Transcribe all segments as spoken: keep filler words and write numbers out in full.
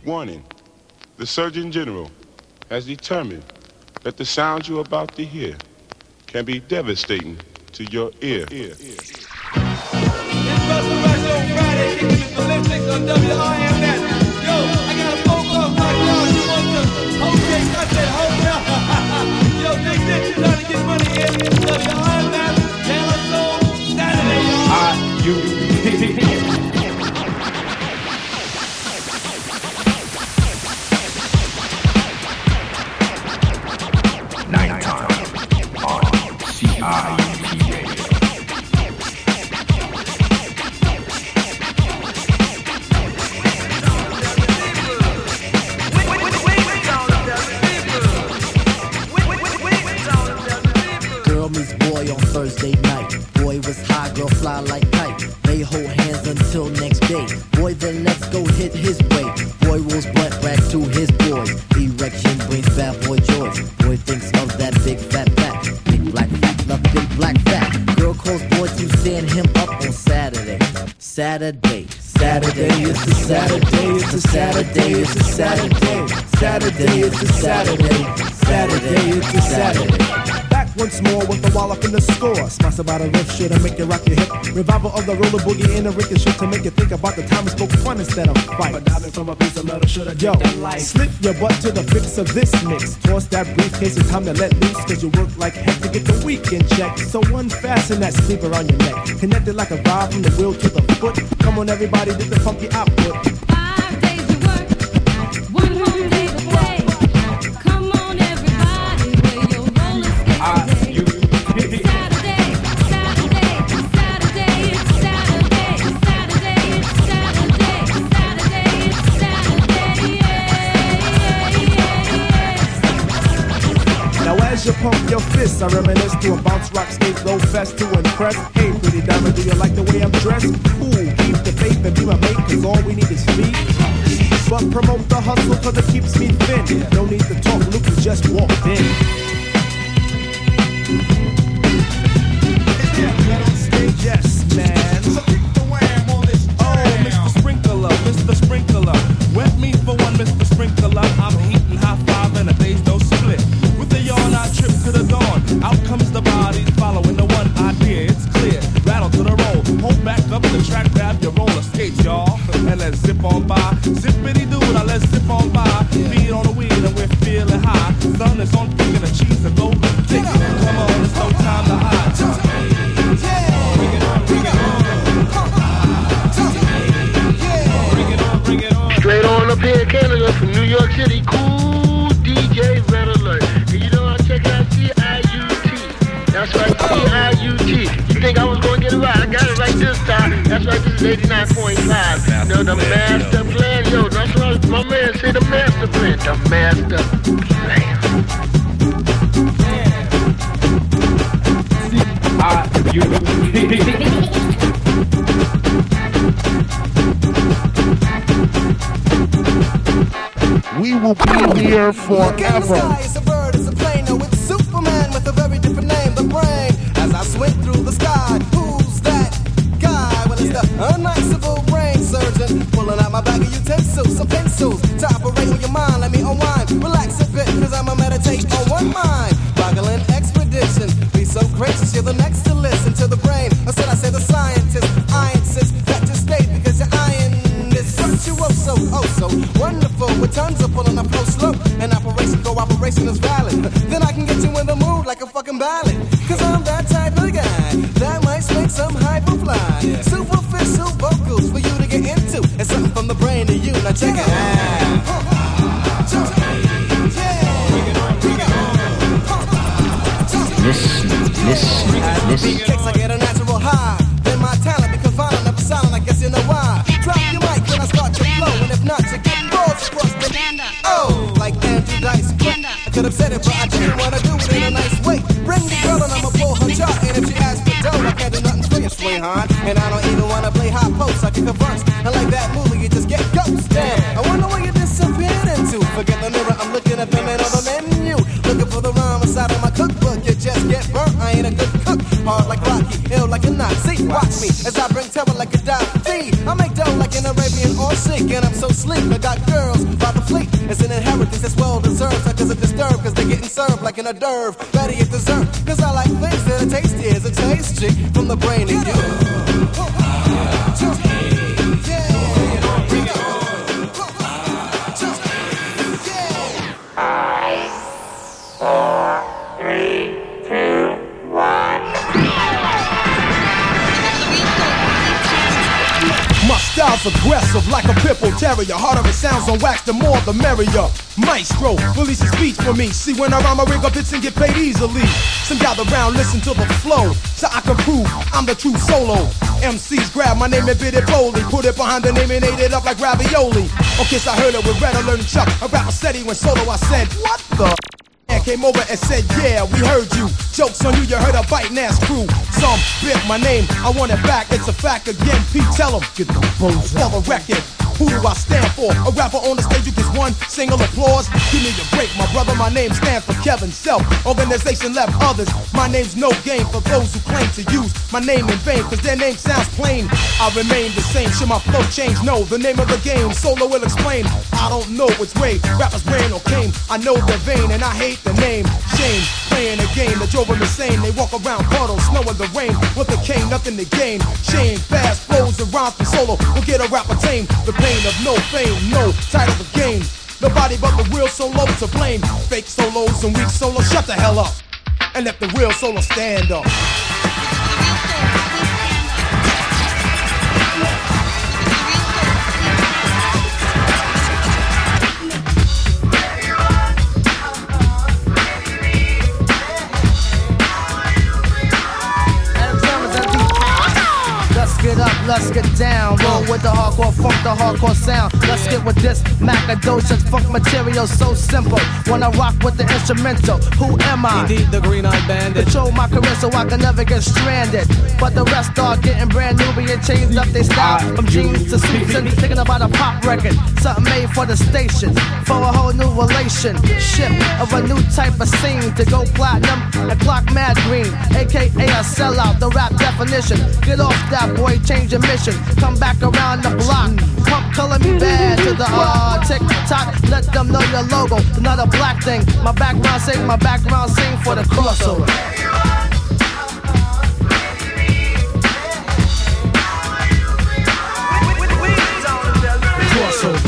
Warning, the Surgeon General has determined that the sounds you're about to hear can be devastating to your ear. ear. It's Resurrection on Friday, kicking with the lipsticks on W I M N. Yo, I got a phone call right now. You want to okay, I said hotel. Yo, Big Dick is trying to get money in. W I M N, Taylor Soul, Saturday, y'all. I, you, Nighttime on C I U T Radio. Girl meets boy on Thursday night. Boy was high, girl fly like kite. They hold hands until next day. Boy then let's go hit his way. Boy rolls blunt back to his boys. Erection brings bad boy joy. Boy thinks of that big fat fat. Big black fat, love big black fat. Girl calls boy to stand him up on Saturday. Saturday. Saturday, it's a Saturday, it's a Saturday, it's a Saturday. Saturday, it's a Saturday. Saturday, it's a Saturday. Back once more with the wallop in the score. Smash about a riff shit and make you rock your hip. Revival of the roller boogie in a ricochet to make you think about the time we spoke fun instead of fight. But diving from a piece of metal should have Yo, slip your butt to the fix of this mix. Toss that briefcase, it's time to let loose. Cause you work like heck to get the weekend check. So unfasten that sleeper on your neck. Connected like a vibe from the wheel to the foot. Come on everybody, get the funky output. Five days to work, one home day to play. Come on everybody, where your roller skates today. Saturday, Saturday, Saturday, it's Saturday, Saturday, it's Saturday, Saturday, it's Saturday, yeah. Now as you pump your fists, I reminisce to a bounce rock skate low fest to impress. Hey pretty diamond, do you like the way I'm dressed? Cool, keep the faith and be my mate, cause all we need is feet. But promote the hustle cause it keeps me thin. No need to talk, Luke, you just walked in. Yes, man. So kick the wham on this jam. Oh, Mister Sprinkler, Mister Sprinkler. Wet me for one, Mister Sprinkler. I'm heating high five and a day's no split. With the yawn, I trip to the dawn. Out comes the bodies following the one idea. It's clear. Rattle to the roll. Hold back up the track, grab your roller skates, y'all. And let's zip on by. Zippity doo, now let's zip on by. Feet on the wheel and we're feeling high. Sun is on thick and the cheese are golden thick. Come on, it's no time to hide. Straight on up here in Canada from New York City, cool D J Red Alert. And you know I check out C I U T. That's right, C I U T. You think I was going to get it right? I got it right this time. That's right, this is eighty-nine point five. You know, the master plan. Yo, that's right, my man say the master plan. The master plan. I, you, We will be here forever. It's a bird, it's a plane, no, it's Superman with a very different name, the brain. As I swing through the sky, who's that guy? Well, it's the unniceable brain surgeon, pulling out my bag of utensils, some pencils, to operate on your mind, let me unwind, relax a bit, cause I'ma meditate on one mind. Boggling expedition, be so gracious, you're the next to listen to the brain. Or should I say the scientist? I insist that you stay because you're iron. Virtuoso, oh so wonderful, with tons of pulling up flow slow, and operation cooperation is valid. Then I can get you in the mood like a fucking ballad, cause I'm that type of guy that might make some hyper fly. Yeah. Superficial vocals for you to get into, and something from the brain to you, now check it out. listen, listen, listen. Kicks, I get a natural high, then my talent becomes violent, never silent, I guess you know why. Drop your mic when I start to flow, and if not, you get balls across the oh, like Andrew Dice. I could have said it, but I didn't want to do it in a nice way. Bring the girl and I'ma pull her chart, and if she asks for dough, I can't do nothing for you, sweetheart. And I don't even want to play high post, I can converse. And like that movie, you just get ghost. Damn, I wonder where you disappeared into. Forget the mirror, I'm looking at the man on the menu. Looking for the rhyme inside of my cookbook. You just get burnt, I ain't a good cook. Hard like Rocky, ill like a Nazi. Watch me as I bring terror like a Gaddafi. I make dough like an Arabian or a chic, and I'm so sleek. I got girls by the fleet. It's an inheritance that's well deserved. Suckers are disturbed, cause they're getting served like an hors d'oeuvre. Better yet dessert, cause I like things that are tasty as a taste chick from the brain and you. My style's aggressive like a pit bull terrier. Harder it sounds on wax, the more the merrier. Maestro, release a speech for me. See when I rhyme, I rig up hits and get paid easily. Some gather round, listen to the flow, so I can prove I'm the true solo. M Cs grab my name and bid it boldly, put it behind the name and ate it up like ravioli. Okay, so I heard it with Red Alert and Chuck. A rapper said he went solo, I said, what the? And came over and said, yeah, we heard you. Jokes on you, you heard a biting ass crew. Some bit my name, I want it back, it's a fact again. Pete, tell 'em, get the bones for the record. Who do I stand for? A rapper on the stage who gets one single applause? Give me a break, my brother, my name stands for Kevin Self. Organization left others. My name's no game for those who claim to use my name in vain, cause their name sounds plain. I remain the same, should my flow change? No, the name of the game, solo will explain. I don't know which way rappers ran or came. I know they're vain and I hate the name. Shame, playing a game that drove them insane. They walk around puddles, snow in the rain, with a cane, nothing to gain. Shame, fast flows and rhymes from solo will get a rapper tame. The pain of no fame, no title of the game. Nobody but the real solo to blame. Fake solos and weak solos, shut the hell up and let the real solo stand up. Get up, let's get down. Roll with the hardcore funk, the hardcore sound. Let's get with this Macadocious funk material so simple. When I rock with the instrumental, who am I? Indeed, the green-eyed bandit. Control my career so I can never get stranded. But the rest are getting brand new, being changed up their style from jeans to suits and thinking about a pop record, something made for the station, for a whole new relationship of a new type of scene to go platinum and clock mad green, aka a sellout. The rap definition. Get off that boy. Change your mission, come back around the block. Pump color me bad to the uh, tick tock. Let them know your logo, not a black thing. My background sing, my background sing for the crossover. Crossover.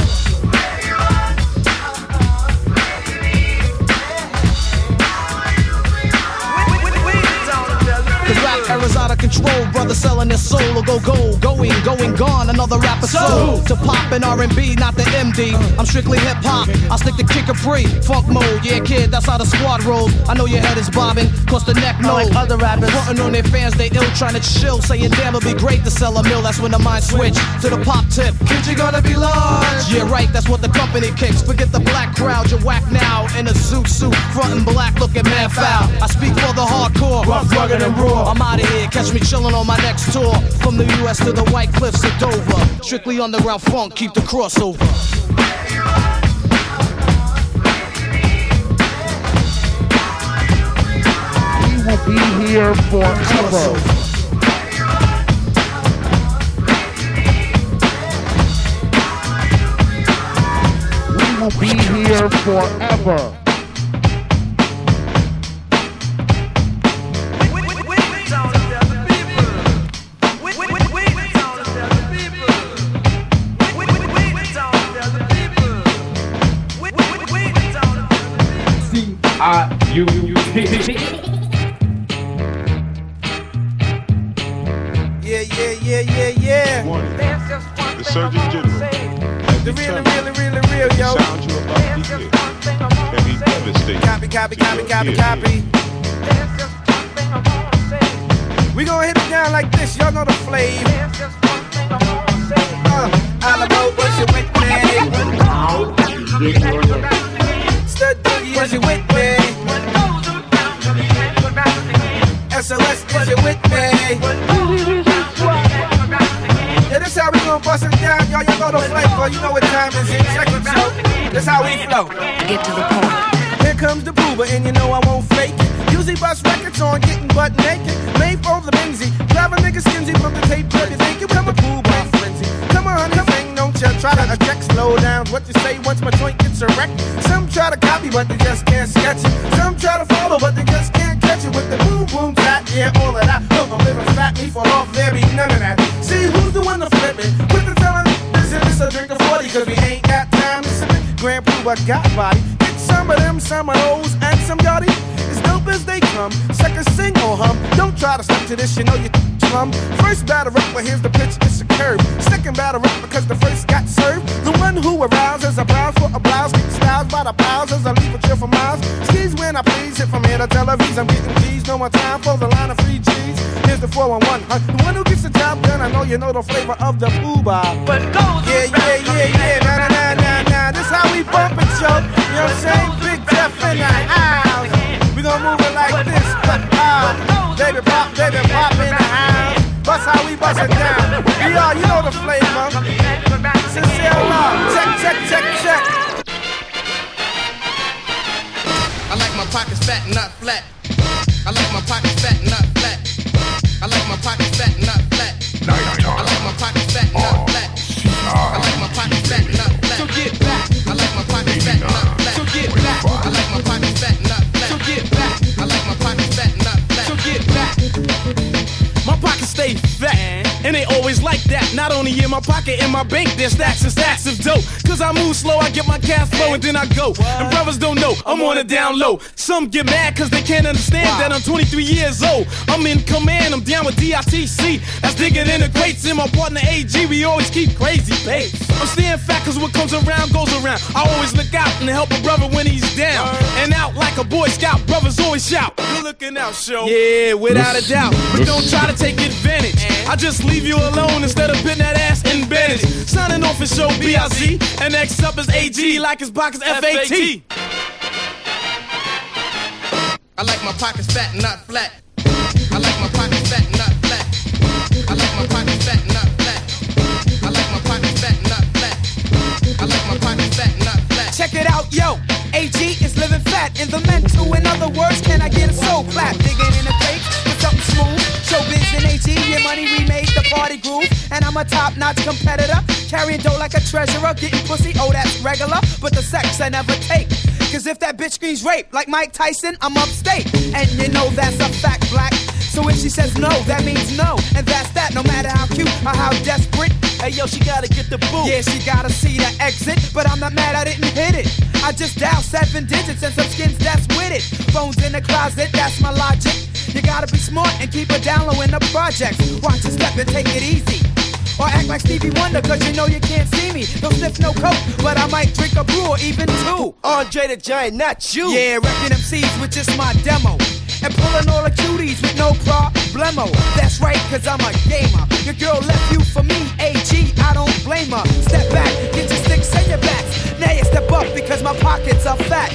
Era's out of control, brother selling his soul will go gold, going, going, gone, another rapper soul. To pop in R and B, not the M D. I'm strictly hip hop. I stick to kick a free, funk mode. Yeah, kid, that's how the squad rolls. I know your head is bobbing, cause the neck no. Like other rappers, putting on their fans, they ill, trying to chill, saying damn, it'd be great to sell a mill. That's when the mind switch to the pop tip. Kid, you gonna be large. Yeah, right, that's what the company kicks. Forget the black crowd, you're whack now in a zoot suit, front and black, looking mad foul. I speak for the hardcore, rough, rugged, and raw. I'm out of here, catch me chillin' on my next tour. From the U S to the White Cliffs of Dover. Strictly underground funk, keep the crossover. We will be here forever. We will be here forever. I U T. Yeah, yeah, yeah, yeah, yeah. Warning. The Surgeon General has The really, determined really, really, real, the yo. sound you're about to hear can be devastating. Copy, copy, to copy, your copy, ears. copy. We gonna hit it down like this, y'all know the flavor. Uh, Alamo, was you with me? Stud Doogie, was you with me? S O S, is you with me? Yeah, this how we gonna bust it down, y'all. Y'all know the flavor, you know what time is it. Check it out. This how we flow. Get to the point. Here comes the boober, and you know I won't fake it. Usually bust records on getting butt naked. Made for the Benzie. Drive a nigga skinzy from the tape, but you think you come a boo by frenzy. Come on, honey, thing, don't ya. Try to eject, slow down. What you say once my joint gets erect. Some try to copy, but they just can't sketch it. Some try to follow, but they just can't catch it. With the boom boom tap, yeah, all of that. Look, I'm living fat, me fall off, there be none of that. See who's the one to flip it? Quit the telling, this is a drink of forty, cause we ain't got time to sip it. Grand Pooh, I got body. Get some of them, some of those, and some yachty. As dope as they come, second sing or hum. Don't try to step to this, you know you slum. First battle rap, but here's the pitch, it's a curve. Second battle rap, because the first got served. The one who arouses a blouse for a blouse. Get styles by the pals as I leave a chill for miles. Skis when I please, hit from here to Tel Aviv. I'm getting G's, no more time for the line of free G's. Here's the four one one, huh? The one who gets the job done, I know you know the flavor of the Pooh-Bah. But those yeah, yeah, yeah, yeah, nah, nah, nah, nah, nah. This how we bump it, yo. You know what I'm saying? Big Jeff in the house. We gon' move it like this, but how? Baby pop, baby pop in the house. Bust how we bust it down. B R, you know the flavor. Sincere love. Check, check, check, check. I like my pockets fat, not flat. I like my pockets fat, not flat. I like my pockets fat, not flat. I like my pockets fat, not flat. I like my pockets fat, not flat. So get back. I like my pockets fat, not flat. So get back. I like my pockets fat, not flat. So get back. I like my pockets fat, not flat. So get back. My pockets stay fat, and they always like that. Not only in my pocket, in my bank, there's stacks and stacks of dough. Cause I move slow, I get my cash flow, and then I go. And brothers don't know, I'm on a down low. Some get mad cause they can't understand that I'm twenty-three years old. I'm in command, I'm down with D I T C. That's digging in the crates, and my partner A G, we always keep crazy pace. I'm staying fat cause what comes around goes around. I always look out and help a brother when he's down. And out like a Boy Scout, brothers always shout. You're looking out, show. Yeah, without a doubt. But don't try to take advantage. I just leave you alone instead of putting that ass in bandage. Signing off for show B I Z, and next up is A G like his pockets F A T. I like my pockets fat, not flat. I like my pockets fat, not flat. I like my pockets fat, not flat. I like my pockets fat, not flat. I like my pockets fat, not flat. Check it out, yo. A G is living fat in the mental. In other words, can I get a soul clap? Digging in the cake with something smooth. Showbiz and A G, your money remade the party groove. And I'm a top-notch competitor, carrying dough like a treasurer. Getting pussy, oh that's regular, but the sex I never take. Cause if that bitch screams rape like Mike Tyson, I'm upstate. And you know that's a fact, black. So if she says no, that means no. And that's that, no matter how cute or how desperate. Hey yo, she gotta get the boot. Yeah, she gotta see the exit. But I'm not mad I didn't hit it. I just dialed seven digits and some skins that's with it. Phones in the closet, that's my logic. You gotta be smart and keep it down low in the projects. Watch your step and take it easy. Or act like Stevie Wonder, cause you know you can't see me. Don't sniff no coke, but I might drink a brew or even two. Andre the Giant, not you. Yeah, wrecking M Cs with just my demo. And pulling all the cuties with no problemo. That's right, cause I'm a gamer. Your girl left you for me, A G, I don't blame her. Step back, get your sticks and your backs. Now you step up because my pockets are fat.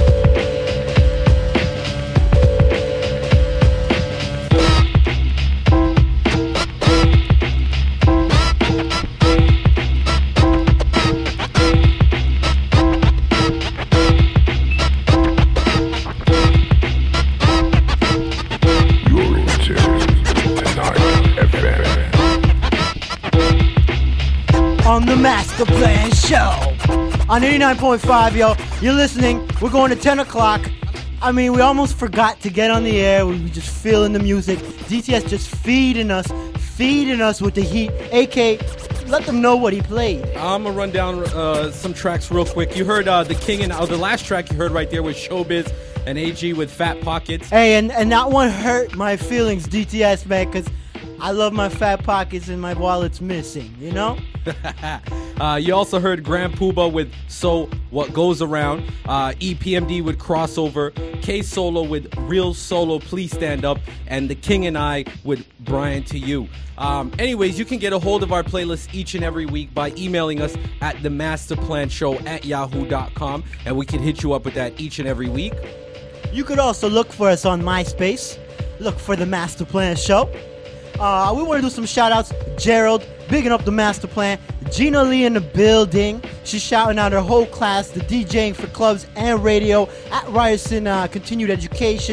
On the Master Plan Show on eighty-nine point five, yo. You're listening. We're going to ten o'clock. I mean, we almost forgot to get on the air. We were just feeling the music. D T S just feeding us, feeding us with the heat. A K, let them know what he played. I'm gonna run down uh, some tracks real quick. You heard uh, the King and uh, the last track you heard right there was Showbiz and A G with Fat Pockets. Hey, and, and that one hurt my feelings, D T S, man, because I love my fat pockets and my wallet's missing, you know? uh, you also heard Grand Pooh-Bah with So What Goes Around, uh, E P M D with Crossover, K Solo with Real Solo, Please Stand Up, and The King and I with Brian to You. Um, anyways, you can get a hold of our playlist each and every week by emailing us at the masterplan show at yahoo dot com, and we can hit you up with that each and every week. You could also look for us on MySpace. Look for the Master Plan Show. Uh, we want to do some shout outs. Gerald, bigging up the Master Plan. Gina Lee in the building. She's shouting out her whole class, the DJing for clubs and radio at Ryerson uh, Continued Education.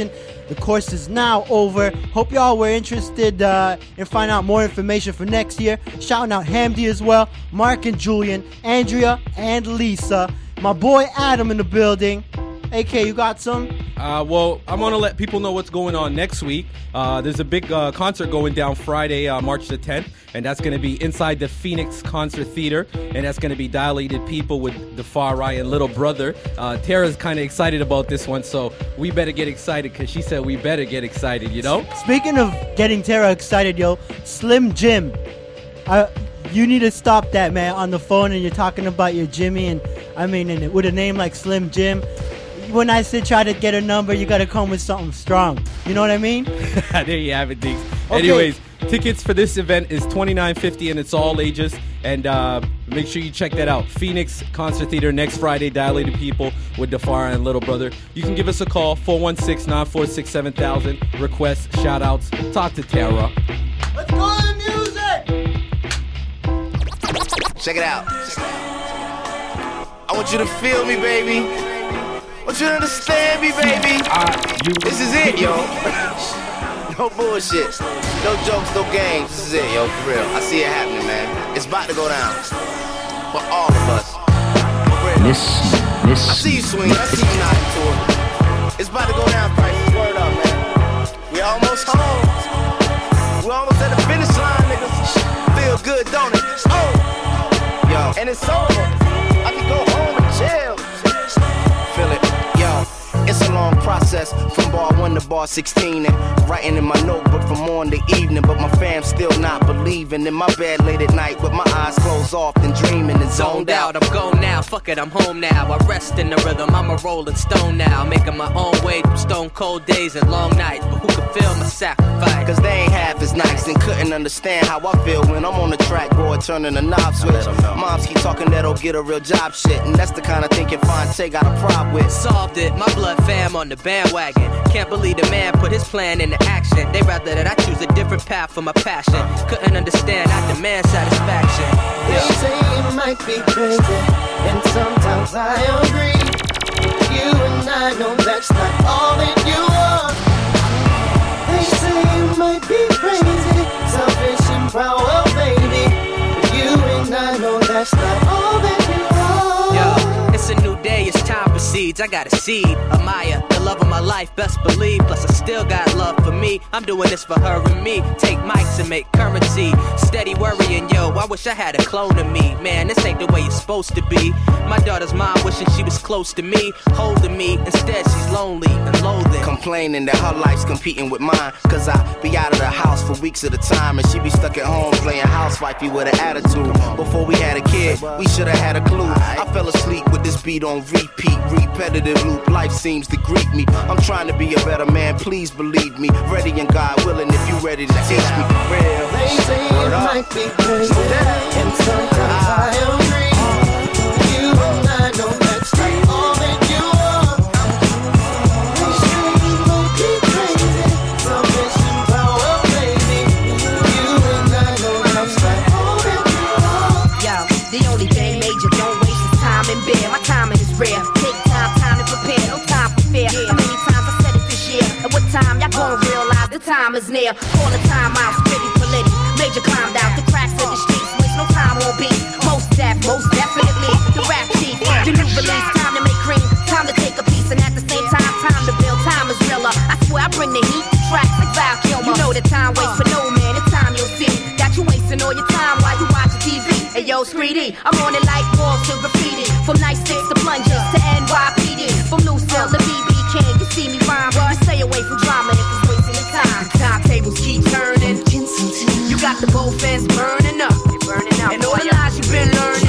The course is now over. Hope y'all were interested uh, in finding out more information for next year. Shouting out Hamdi as well, Mark and Julian, Andrea and Lisa. My boy Adam in the building. A K, you got some? Uh, well, I'm going to let people know what's going on next week. Uh, there's a big uh, concert going down Friday, uh, March the tenth, and that's going to be inside the Phoenix Concert Theater, and that's going to be Dilated People with Defari and Little Brother. Uh, Tara's kind of excited about this one, so we better get excited because she said we better get excited, you know? Speaking of getting Tara excited, yo, Slim Jim. Uh, you need to stop that, man, on the phone, and you're talking about your Jimmy, and I mean, and with a name like Slim Jim. When I say try to get a number, you gotta come with something strong. You know what I mean? There you have it, Diggs. Okay. Anyways, tickets for this event is twenty-nine fifty, and it's all ages. And uh, make sure you check that out. Phoenix Concert Theater next Friday. Dilated People with Defari and Little Brother. You can give us a call, four one six, nine four six, seven thousand. Requests, shout outs, talk to Tara. Let's go to music! Check it out. I want you to feel me, baby. I want you to understand me, baby. This is it, yo. No bullshit. No jokes, no games. This is it, yo, for real. I see it happening, man. It's about to go down. For all of us. Listen, listen. I see you swing. I see you knocking to it. It's about to go down, Price. Word up, man. We almost home. We almost at the finish line, niggas. Feel good, don't it? Oh. Yo. And it's over. I can go home and chill. Feel it, yo. It's a long process from bar one to bar sixteen and writing in my notebook from morning to evening, but my fam still not believing. In my bed late at night with my eyes closed off and dreaming and zoned out. I'm gone now, fuck it, I'm home now. I rest in the rhythm, I'm a rolling stone now. Making my own way through stone cold days and long nights, but who can feel my sacrifice? Cause they ain't half as nice and couldn't understand how I feel when I'm on the track, boy, turning the knob switch. Moms keep talking that'll get a real job shit, and that's the kind of thinking Fonte got a problem with. Solved it, my blood fam on the bandwagon. Can't believe the man put his plan into action. They rather that I choose a different path for my passion. Couldn't understand, I demand satisfaction. They say it might be crazy, and sometimes I agree. You and I know that's not all that you are. They say it might be crazy, selfish and proud, baby. But you and I know that's not all that you are. Yo, it's a new day, it's time proceeds. I got a seed, Amaya, the love of my life, best believe. Plus I still got love for me. I'm doing this for her and me. Take mics and make currency. Steady worrying, yo, I wish I had a clone of me. Man, this ain't the way it's supposed to be. My daughter's mom wishing she was close to me, holding me. Instead she's lonely and loathing, complaining that her life's competing with mine. Cause I be out of the house for weeks at a time, and she be stuck at home playing housewifey with an attitude. Before we had a kid, we should've had a clue. I fell asleep with this beat on repeat, repetitive loop. Life seems to greet me. I'm trying to be a better man, please believe me. Ready and God willing if you ready to teach me for real. They say it might be crazy, and sometimes I agree. You and I know that's not all that you are. They say it might be crazy, selfish and power, baby. You and I know that's not all that you are. Yo, the only thing major, don't waste your time in bed. My timing is rare. Take time, time to prepare, no time for fear. How many times I said it this year? At what time y'all gonna realize the time is near? Call the time out, pretty plenty. Major climbed out the cracks of the streets, waste no time won't be. Most deaf, most definitely. The rap chief, the new release, time to make cream, time to take a piece, and at the same time, time to build. Time is realer. I swear I bring the heat, the tracks like Val Kilmer. You know that time waits for no man. In time you'll see that you wasting all your time while you watching T V. Hey yo, Screedy, I'm on it like balls to graffiti. From night six to plunges to N Y P D. From Lucille to B B King, you see me rhyme. You stay away from drama if it's wasting your time. The timetables keep turning. You got the both ends burning up. Burning up. And all the lies you've been learning.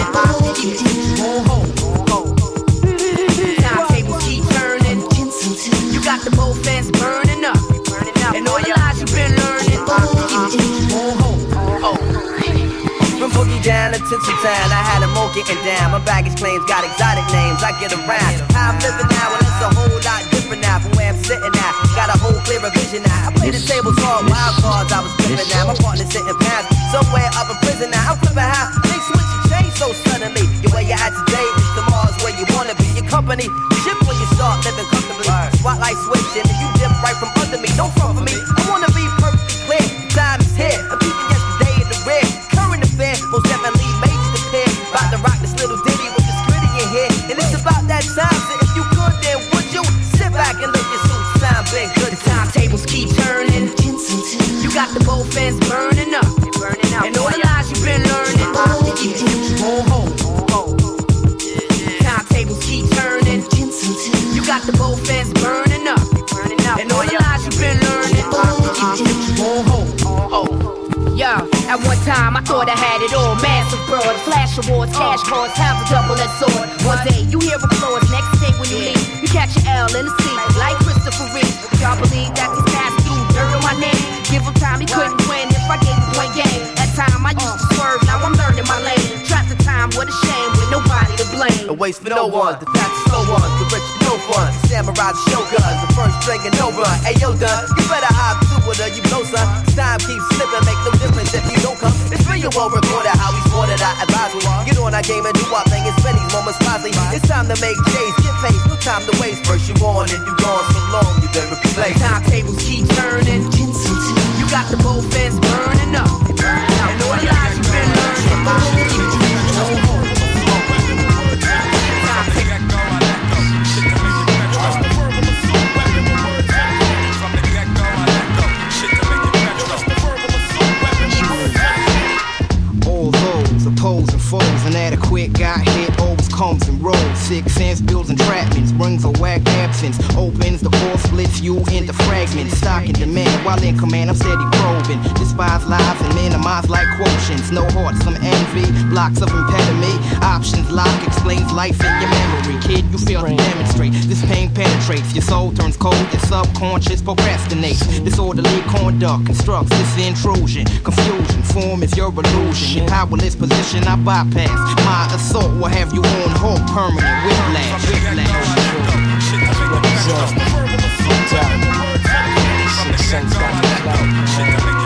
Won't hold, won't hold. Timetables keep turning. You got the both ends burning up. Burning up. And all the lies you've been learning. Won't hold, won't hold. From Boogie down to Tinseltown, I had them all getting down. My baggage claims got exotic names, I get around. How I'm living now, well it's a whole lot different now from where I'm sitting at. Got a whole clearer vision now. I play the tables hard, wild cards I was flipping now. My partner's sitting past, somewhere up in prison now. I'm flipping how they switch and change so suddenly. Your way you're at today is tomorrow's where you wanna be. Your company ship when you start living comfortably. Spotlight switching, and you dip right from under had time, so if you could, then would you sit back and look at some time been good? The timetables keep turning. You got the both ends burning up. Burning up. And all the lies you've been learning. Won't hold. Timetables keep turning. You got the both ends burning up. Burning up. And all the lies you've been learning. Won't hold. Yeah, at one time I thought I had it all. Massive broad, flash awards, cash cards, time to double that sword. One day you hear applause, next day when you leave, you catch your L in the seat, like Christopher Reeve. Y'all believe that these cats do dirt on my name? Give him time, he couldn't win if I gave him one game. That time I used to swerve, now I'm learning my lane. Trapped the time, what a shame, with nobody to blame. A waste for no one, the fast slow ones, the rich no fun. The samurai, the shoguns, the first string and no run. Hey yo, done, you better hop to it or you know son. Time keeps slipping, make no difference if you don't come. It's real, you won't report it, how we sported, I advise you. Get on our game and do our thing, it's spend these moments wisely. It's time to make J's, get paid, no time to waste. First you on and you gone so long, you been replaced. Timetables keep turning. You got the both ends burning up. And all the lies you've been learning. All those opposing foes, inadequate, got hit, always comes and rolls. Six sense builds entrapments, brings a whack absence, opens the core, splits you into fragments. Stock in demand, while in command, I'm steady probing. Despise lives and minimize like quotients. No heart, some envy, blocks of impediment. Options lock, explains life in your memory. Kid, you fail to demonstrate. This pain penetrates, your soul turns cold, your subconscious procrastinates. Disorderly conduct constructs this intrusion. Confusion, form is your illusion. Your powerless position, I bypass. My assault will have you on hold, permanent whiplash. Whiplash. Six cents got the clout.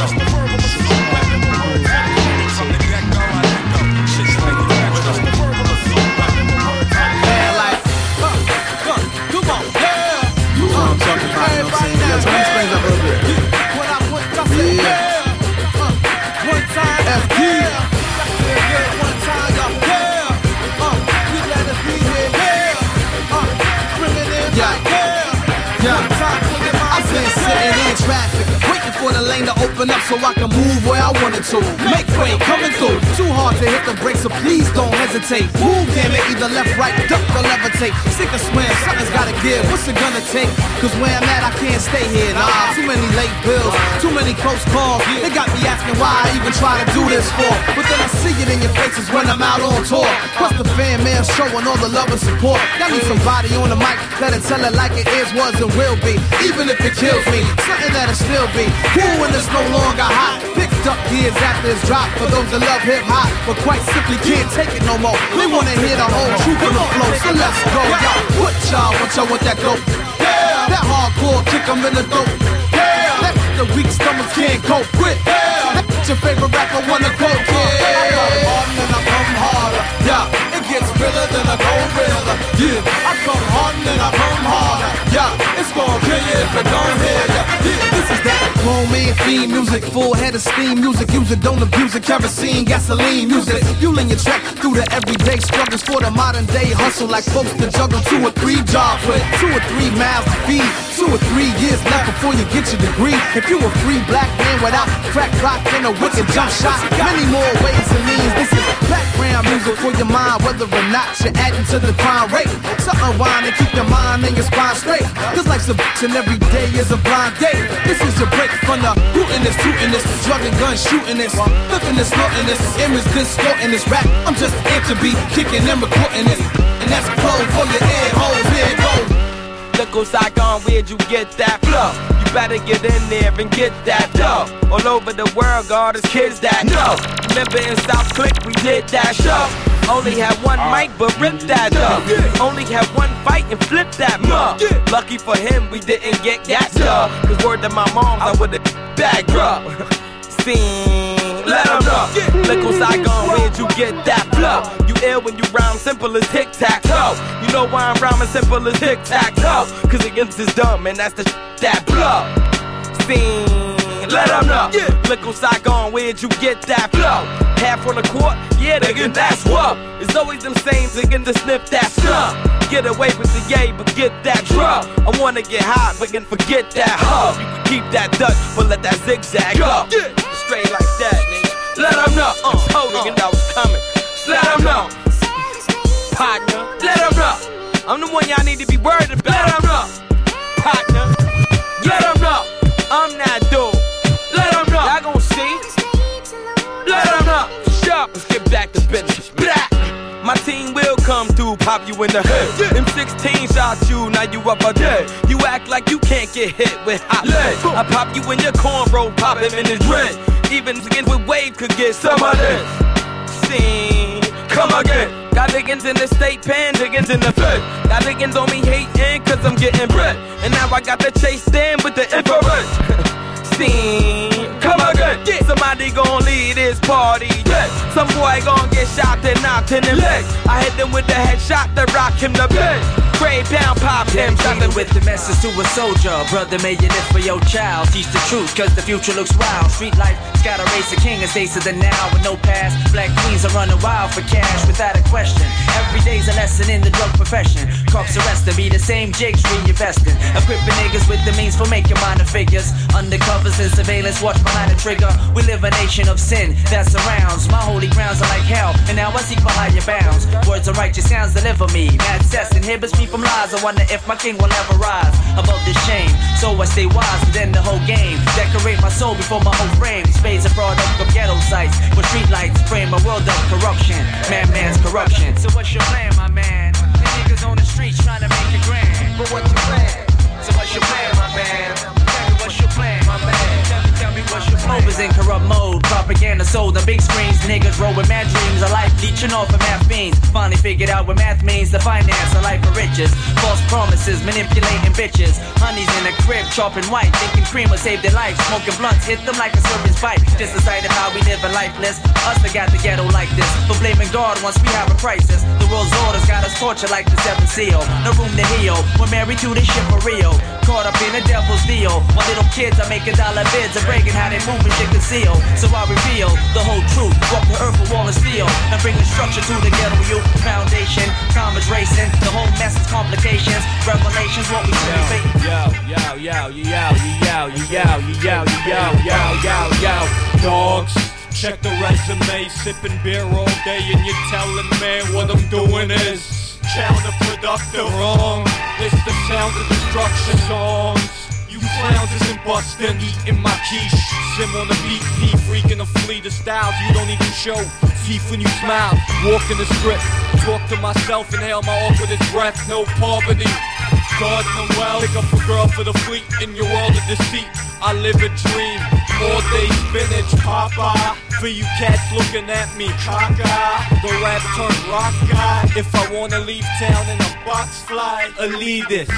For the lane to open up so I can move where I wanted to. Make way, coming through. Too hard to hit the brakes, so please don't hesitate. Move, damn it, either left, right, duck or levitate. Sink or swim, something's gotta give. What's it gonna take? Cause where I'm at, I can't stay here. Nah, too many late bills, too many close calls. They got me asking why I even try to do this for. But then I see it in your faces when I'm out on tour. Plus the fan mail showing all the love and support. Y'all need somebody on the mic that'll tell it like it is, was, and will be. Even if it kills me, something that'll still be cool when it's no longer hot. Picked up years after it's dropped. For those that love hip hop, but quite simply can't take it no more. They wanna hear the whole truth of the flow, so let's go, y'all. What y'all want? Y'all want that dope? Yeah. That hardcore kick 'em in the throat. Yeah. That the weak stomachs can't cope with. Yeah. That's your favorite rapper wanna quote. Yeah. I come hard and I come harder. Yeah. It gets realer than a gold realer. Yeah. I come hard and I come harder. Yeah. It's gonna kill you if it don't hear ya. Yeah. This is that grown man theme music, full head of steam music. Use it, don't abuse it. Kerosene, gasoline music. Fueling your track through the everyday struggles for the modern day hustle. Like folks that juggle two or three jobs with two or three miles to feed. Two or three years left before you get your degree. If you a free black man without crack rock and a wicked jump shot, many more ways and means. This is background music for your mind, whether or not you're adding to the crime rate. Something wine and keep your mind and your spine straight. Cause life's a bitch and every day is a blind date. This is your break from the rootin' this, tootin' this, drug and gun shooting this, flipping this, snorting this, image distorting this rap. I'm just amped to be kicking and recording this, and that's close for your ear holes. Here it goes. Look Saigon, where'd you get that flow? You better get in there and get that dough. All over the world, God, there's kids that know. Remember in South Click, we did that show. Only had one mic, but ripped that up. Only had one fight and flipped that mug. Lucky for him, we didn't get gassed up. Cause word to my moms, I would've bagged up. Sing, let them know. Look Saigon, where'd you get that flow? You ill when you rhyme simple as tic-tac-toe. You know why I'm rhyming simple as tic-tac-toe? Cause against is dumb and that's the sh- that blow. Sing, let them know. Look Saigon, where'd you get that flow? Half on the court, yeah, nigga, that's what. It's always them same nigga to sniff that stuff. get away with the yay, but get that drug. I wanna get high, but can forget that hub. You can keep that Dutch, but let that zigzag up. Straight like that, nigga. Let them know. Uh, told nigga that was coming. Let them know. Partner, let them know. I'm the one y'all need to be worried about. Let them know. Partner, let them know. I'm that dude. Let them know. Y'all gon' see. Let them know. Sure. Let's get back to business. Blah. My team will come through, pop you in the head. M sixteen shot you, now you up a dead. You act like you can't get hit with hot lead. I pop you in your cornrow, pop him in his dread. Even again with wave could get some of this. Scene, come again. Got niggas in the state pen, niggas in the fed. Got niggas on me hating cause I'm getting bread. And now I got the chase them with the infrared. Scene, come again. Yeah. Somebody gon' lead this party, yeah. Some boy gon' get shot and knocked in the leg. I hit them with the headshot that rock him the bed. Gray down, pop him, shot Dedicated with the message to a soldier. Brother, may you live for your child. Teach the truth, cause the future looks wild. Street life, gotta raise a king and stays to the now with no past. Black queens are running wild for cash without a question. Every day's a lesson in the drug profession. Cops arresting me, the same jigs reinvesting. Equipping niggas with the means for making minor figures. Undercovers and surveillance, watch behind the trigger. We live a nation of sin that surrounds. My holy grounds are like hell, and now I seek for higher bounds. Words of righteous sounds deliver me. Mad cess inhibits me from lies. I wonder if my king will ever rise above this shame. So I stay wise within the whole game. Decorate my soul before my whole frame. Spades a product of ghetto sites with street lights frame a world of corruption. Man, man's corruption. So what's your plan, my man? The niggas on the streets trying to make it grand. But what's your plan? So what's your plan, my man? Tell me what's your plan, my man? Tell me, tell me what's your plan? Movers in corrupt mode, propaganda sold on big screens. Niggas roll with mad dreams, a life leeching off of math fiends. Finally figured out what math means, to finance a life of riches. False promises, manipulating bitches. Honeys in a crib, chopping white, thinking cream will save their life. Smoking blunts, hit them like a serpent's bite. Just the sight of how we live a lifeless. Us that got the ghetto like this, for blaming God once we have a crisis. The world's orders got us tortured like the seventh seal. No room to heal, we're married to this shit for real. Caught up in a devil's deal. While little kids are making dollar bids and breaking how they move and shit conceal. So I reveal the whole truth, walk the earth with wall of steel, and bring the structure to the ghetto youth. Foundation, commerce racing, the whole mess is complications. Revelations, what we see. Yo, yo, yo, yo, yo, yo, yo, yo, yo, yo, yo, yo, dogs. Check the resume, sipping beer all day, and you're telling me what I'm doing is counterproductive. Wrong. It's the sound of destruction songs. You clowns isn't bustin', eating my quiche. Sim on the beat, P freaking a fleet of styles. You don't even show teeth when you smile. Walk in the strip, talk to myself, inhale my awkwardest breath. No poverty, God no well. Pick up a girl for the fleet in your world of deceit. I live a dream, all day spinach, Papa. For you cats looking at me, caca. The rap turned rock guy. If I wanna leave town in a box fly, elitist.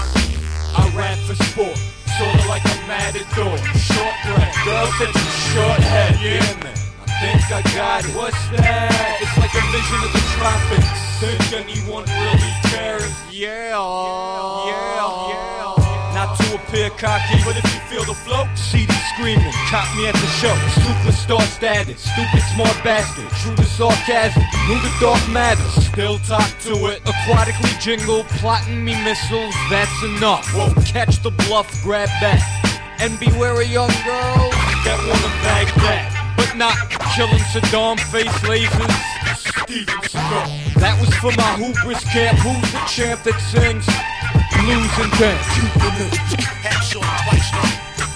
I rap for sport, sorta like a matador. Short bread, girl said you short head. Yeah man, I think I got it. What's that? It's like a vision of the tropics. Think anyone really cares? Yeah, yeah, yeah. Not to appear cocky, but if you feel the flow, C D screaming, cop me at the show. Superstar status, stupid smart bastard. True to sarcasm, knew the dark matter. Still talk to it, aquatically jingle, plotting me missiles. That's enough. Won't catch the bluff, grab that, and beware a young girl that wanna bag that, but not killing Saddam face lasers. Steven Seagal. That was for my hubris camp. Who's the champ that sings blues and dance? Half short, twice long.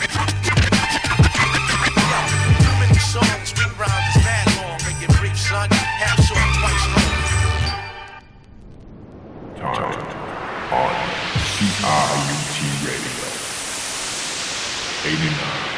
Too many songs, three rhymes is mad long. Make it brief, son. Half short, twice long. Time on C I U T Radio eighty-nine.